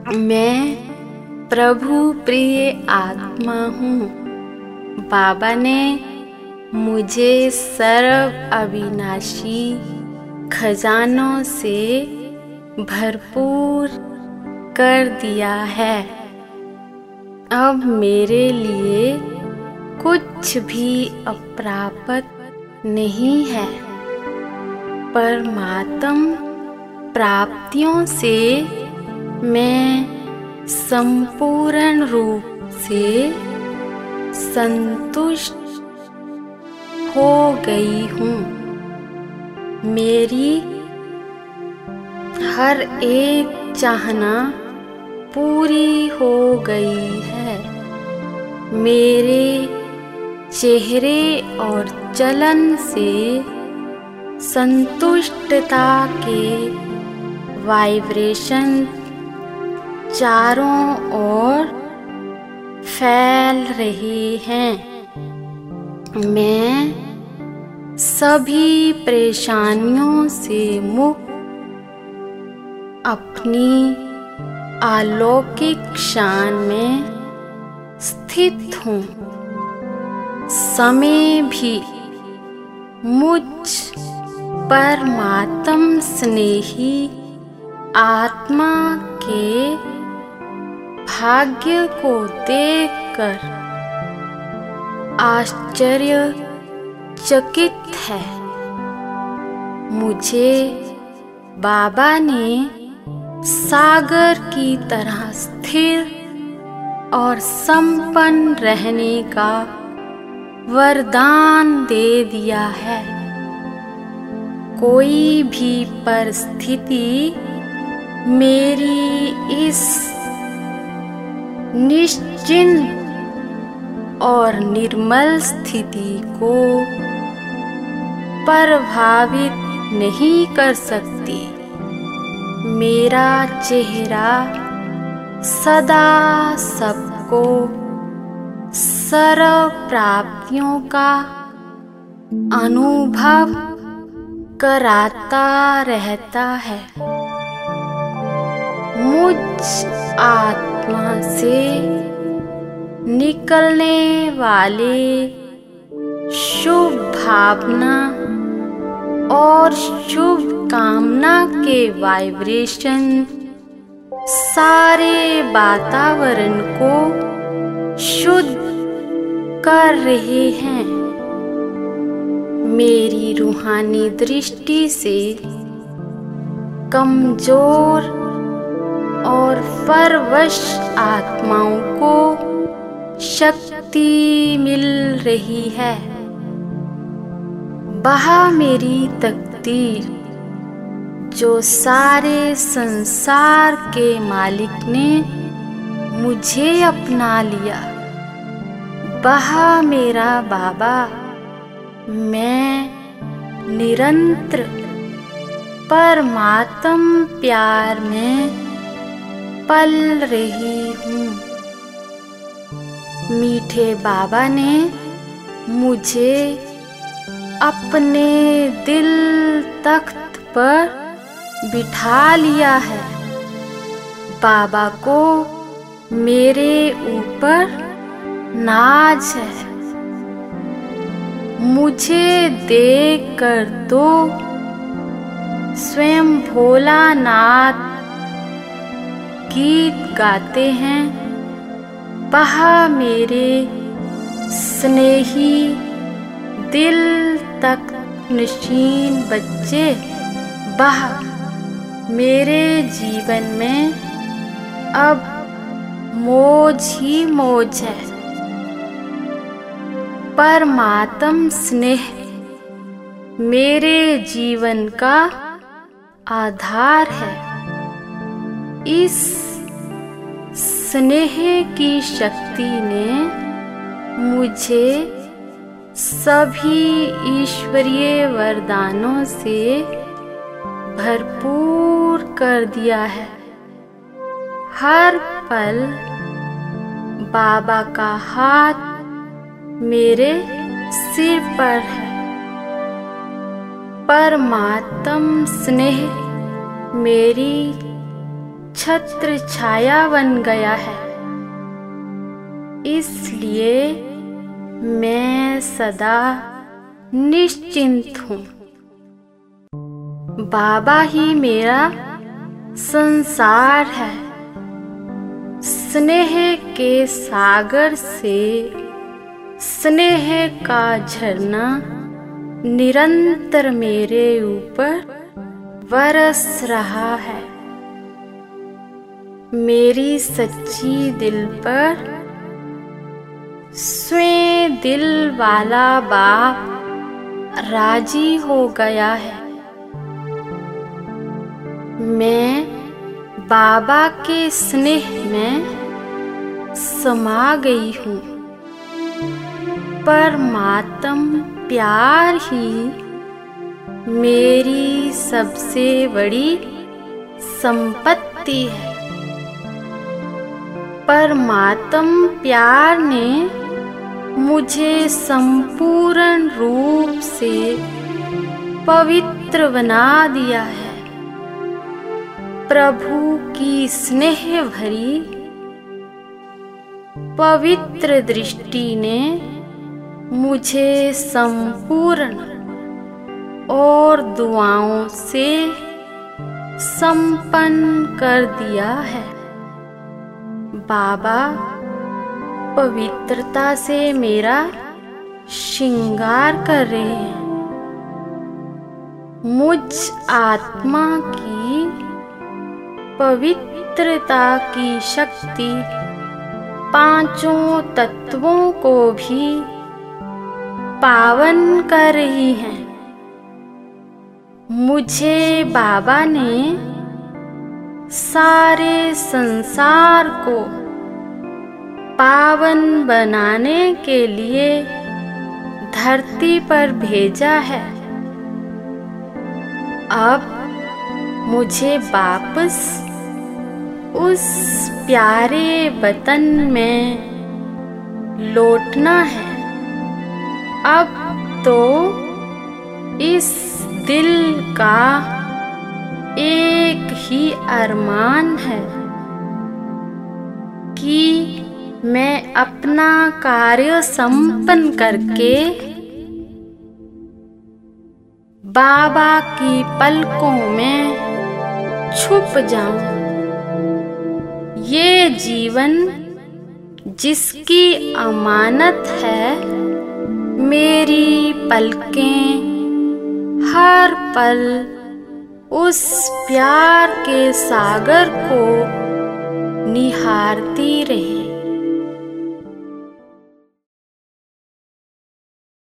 मैं प्रभु प्रिय आत्मा हूँ। बाबा ने मुझे सर्व अविनाशी खजानों से भरपूर कर दिया है। अब मेरे लिए कुछ भी अप्राप्त नहीं है। परमात्म प्राप्तियों से मैं संपूर्ण रूप से संतुष्ट हो गई हूँ। मेरी हर एक चाहना पूरी हो गई है। मेरे चेहरे और चलन से संतुष्टता के वाइब्रेशन चारों ओर फैल रहे हैं। मैं सभी परेशानियों से मुक्त अपनी अलौकिक शान में स्थित हूँ। समय भी मुझ परमात्म स्नेही आत्मा के भाग्य को देखकर आश्चर्यचकित है। मुझे बाबा ने सागर की तरह स्थिर और संपन्न रहने का वरदान दे दिया है। कोई भी परिस्थिति मेरी इस निश्चिंत और निर्मल स्थिति को प्रभावित नहीं कर सकती। मेरा चेहरा सदा सबको सर्व प्राप्तियों का अनुभव कराता रहता है। मुझ आत्मा से निकलने वाले शुभ भावना और शुभ कामना के वाइब्रेशन सारे वातावरण को शुद्ध कर रहे हैं। मेरी रूहानी दृष्टि से कमजोर और परवश आत्माओं को शक्ति मिल रही है। वह मेरी तकदीर जो सारे संसार के मालिक ने मुझे अपना लिया, वह मेरा बाबा, मैं निरंतर परमात्म प्यार में पल रही हूँ। मीठे बाबा ने मुझे अपने दिल तख्त पर बिठा लिया है। बाबा को मेरे ऊपर नाज है। मुझे देख कर तो स्वयं भोलानाथ गीत गाते हैं। वह मेरे स्नेही दिल तक नशीन बच्चे, वह मेरे जीवन में अब मौज ही मौज है। परमात्म स्नेह मेरे जीवन का आधार है। इस स्नेह की शक्ति ने मुझे सभी ईश्वरीय वरदानों से भरपूर कर दिया है। हर पल बाबा का हाथ मेरे सिर पर है। परमात्म स्नेह मेरी छत्र छाया बन गया है। इसलिए मैं सदा निश्चिंत हूँ। बाबा ही मेरा संसार है। स्नेह के सागर से स्नेह का झरना निरंतर मेरे ऊपर बरस रहा है। मेरी सच्ची दिल पर स्वयं दिल वाला बाप राजी हो गया है। मैं बाबा के स्नेह में समा गई हूँ। परमात्म प्यार ही मेरी सबसे बड़ी संपत्ति है। परमात्म प्यार ने मुझे संपूर्ण रूप से पवित्र बना दिया है। प्रभु की स्नेह भरी पवित्र दृष्टि ने मुझे संपूर्ण और दुआओं से संपन्न कर दिया है। बाबा पवित्रता से मेरा श्रृंगार कर रहे हैं। मुझ आत्मा की पवित्रता की शक्ति पांचों तत्वों को भी पावन कर रही है। मुझे बाबा ने सारे संसार को पावन बनाने के लिए धरती पर भेजा है। अब मुझे वापस उस प्यारे वतन में लौटना है। अब तो इस दिल का एक ही अरमान है कि मैं अपना कार्य संपन्न करके बाबा की पलकों में छुप जाऊं। ये जीवन जिसकी अमानत है, मेरी पलकें हर पल उस प्यार के सागर को निहारती रहे।